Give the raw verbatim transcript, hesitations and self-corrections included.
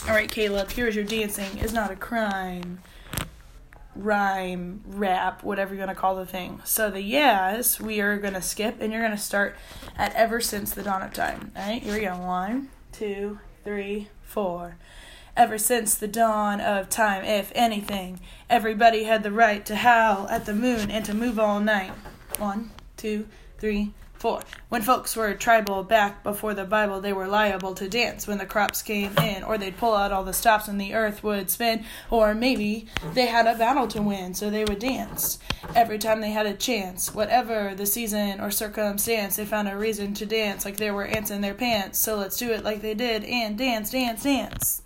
All right, Caleb, here's your dancing is not a crime, rhyme, rap, whatever you're going to call the thing. So the yes, we are going to skip, and you're going to start at ever since the dawn of time. All right, here we go. One, two, three, four. Ever since the dawn of time, if anything, everybody had the right to howl at the moon and to move all night. One, two, three, four. When folks were tribal back before the Bible, they were liable to dance when the crops came in, or they'd pull out all the stops and the earth would spin, or maybe they had a battle to win, so they would dance. Every time they had a chance, whatever the season or circumstance, they found a reason to dance like there were ants in their pants. So let's do it like they did and dance, dance, dance.